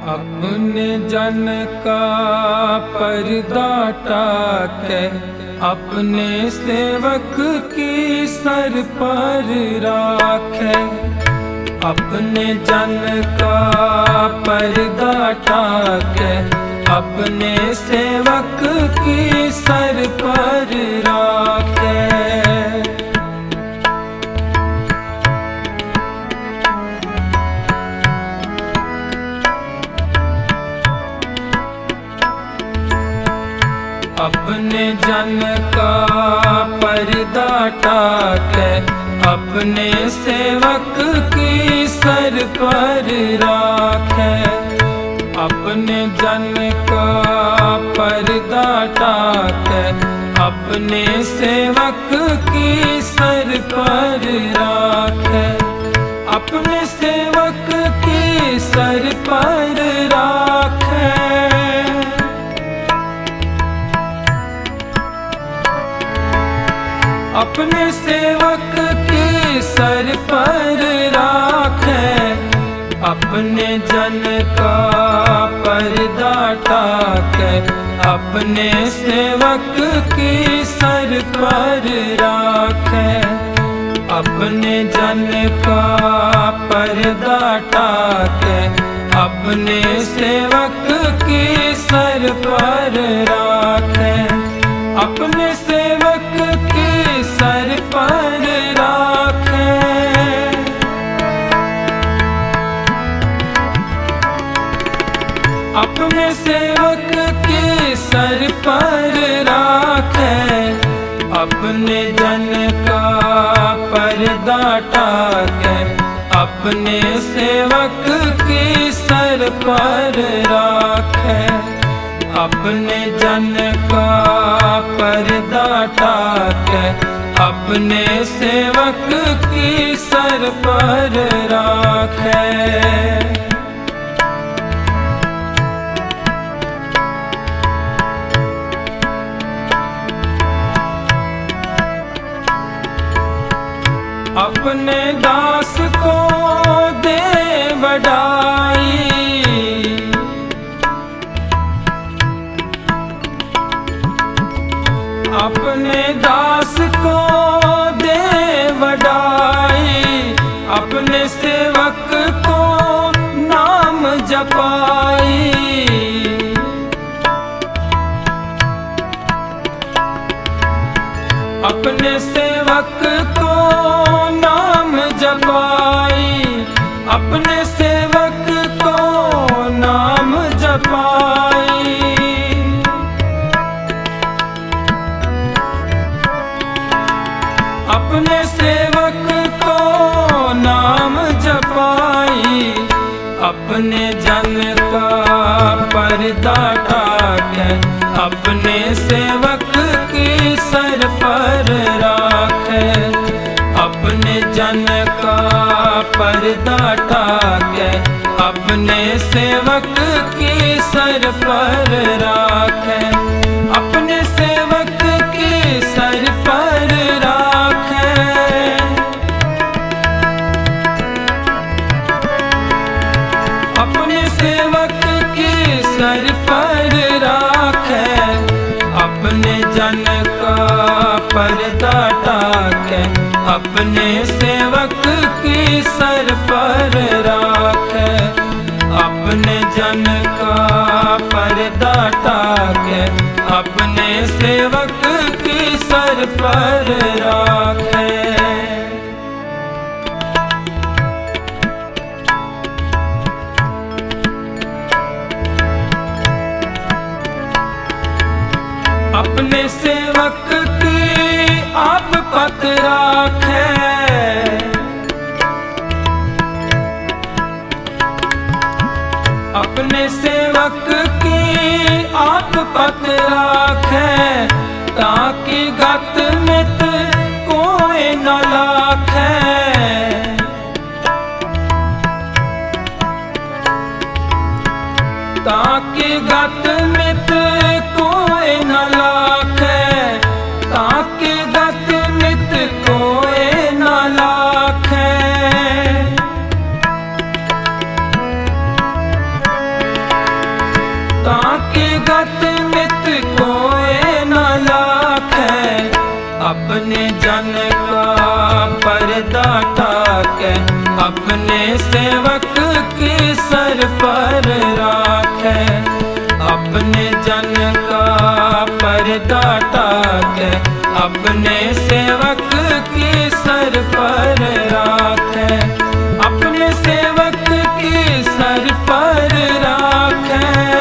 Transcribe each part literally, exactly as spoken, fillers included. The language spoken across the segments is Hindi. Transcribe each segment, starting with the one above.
अपने जन का पर्दा टाके अपने सेवक की सर पर राखे। अपने जन का पर्दा टाके अपने सेवक की सर पर राखे। अपने जन का पर्दा टाके अपने सेवक की सर पर राखे। अपने जन का पर्दा टाके अपने सेवक की सर पर राखे। अपने सेवक की सर पर राखे। अपने सेवक की सर पर राखे। अपने जन का पर्दा टाके अपने सेवक की सर पर राखे। अपने जन का पर्दा टाके अपने सेवक की सर पर राखे। अपने सेवक की सर पर राखे। अपने सेवक की सर पर राखे। अपने जन का पर्दा टाके अपने सेवक की सर पर राखे। अपने जन का पर्दा टाके अपने सेवक की सर पर राखे। अपने दास को दे वडाई। अपने दास को दे वडाई। अपने सेवक को नाम जपाई। अपने सेवक को नाम जपाई। अपने सेवक को नाम जपाई। अपने सेवक को नाम जपाई। अपने जन का पर्दा टाके अपने सेवक की सर पर राखे। अपने जन का पर्दा टाके अपने सेवक की सर पर राखे। अपने सेवक की सर पर राखे। अपने सेवक की सर पर राखे। अपने जन का पर्दा टाके अपने सेवक की सर पर राखे। अपने जन का पर्दा टाके अपने सेवक की सर पर राखे। अपने सेवक की आप पत राखे। अपने सेवक की आप पत राखे। ताकि गत मित कोई न लाखे। ताकि गत मित कोई न लाखे। ताकि गत मित कोई न लाखे। अपने सेवक की सर पर राखे। अपने जन का पर्दा टाके, अपने सेवक की सर पर राखे। अपने सेवक की सर पर राखे।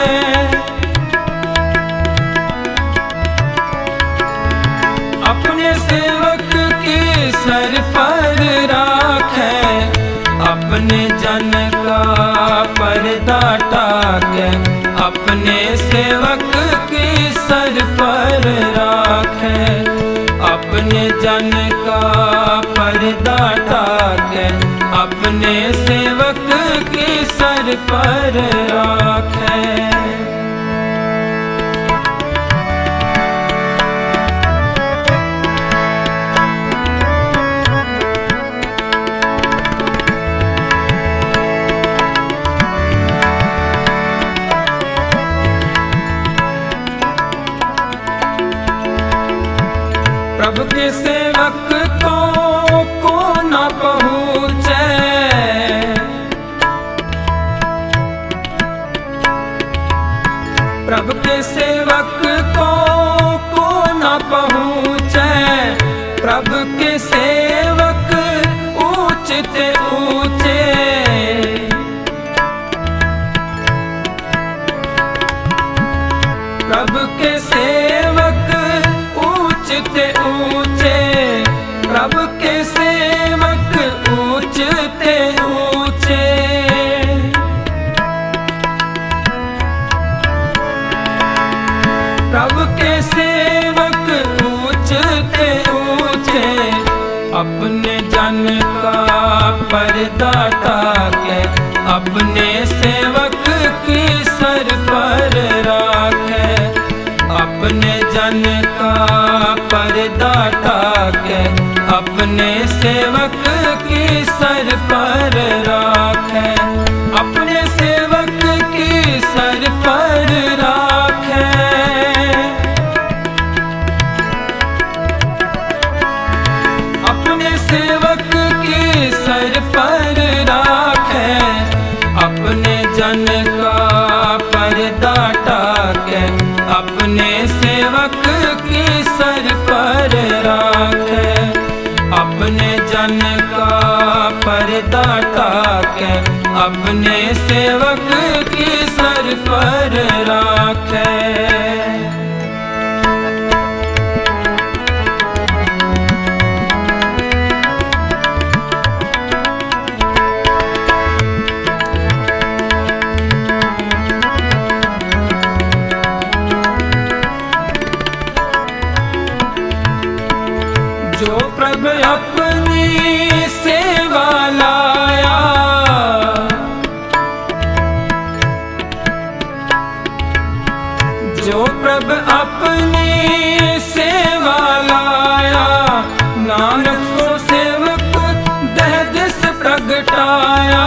अपने सेवक की सर पर राखे। अपने जन का पर्दा टाके, अपने सेवक की सर पर राखे। अपने जन का पर्दा टाके, अपने सेवक की सर पर राखे। प्रभु के सेवक को को न पहुँचे। प्रभु के सेवक को को न पहुँचे। प्रभु के सेवक ऊंचते ऊंचे। प्रभु के सेवक ऊंचते ऊंचे। प्रभु के सेवक ऊंचते ऊंचे। प्रभु के सेवक ऊंचते ऊंचे। अपने जन का पर्दा टाके, अपने सेवक की सर पर राखे। अपने जन का पर्दा टाके, अपने सेवक की सर पर राखे। अपने सेवक की सर पर राखे। अपने सेवक की सर पर राखे। अपने जन का पर्दा टाके, अपने सेवक की सर पर राखे। अपने जन का पर्दा टाके, अपने सेवक की सर पर राखे। जो प्रभु अपनी सेवा लाया, जो प्रभु अपनी सेवा लाया। नानक सो सेवक दह दिस प्रगटाया।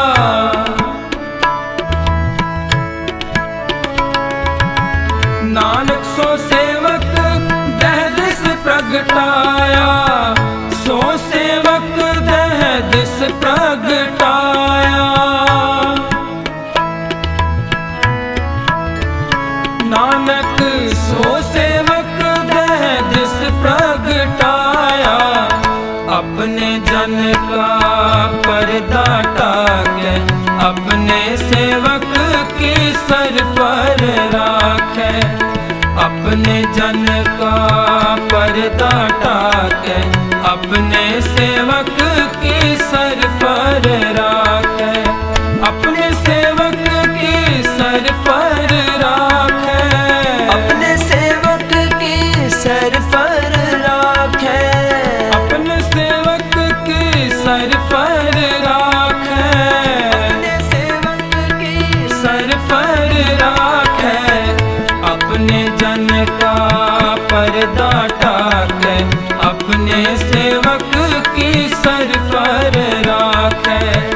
नानक सो सेवक दह दिस प्रगटाया। सो सेवक दह दिस प्रगटाया। नानक सो सेवक दह दिस प्रगटाया। अपने जन का पर्दा टाके, अपने सेवक की सर पर राखे। अपने जन का पर्दा टाके, अपने सेवक की सर पर राखे। अपने सेवक की सर पर राखे। अपने सेवक की सर पर राखे। अपने सेवक की सर पर राखे। अपने सेवक की सर पर राखे। अपने जन का पर्दा टाके, अपने सेवक की सर पर राखे।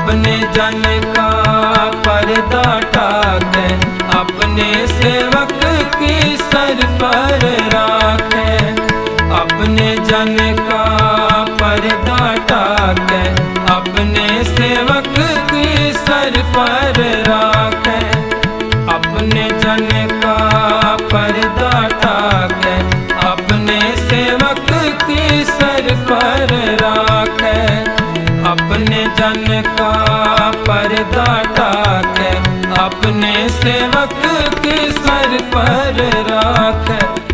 अपने जन का पर्दा ढाके, अपने सेवक की सर पर राखे। अपने जन का पर्दा ढाके, अपने सेवक की सर पर राखे। अपने जन का पर्दा ढाके, अपने सेवक की सर पर राखे। अपने जन का पर्दा ढाके, अपने सेवक की सर पर राखे।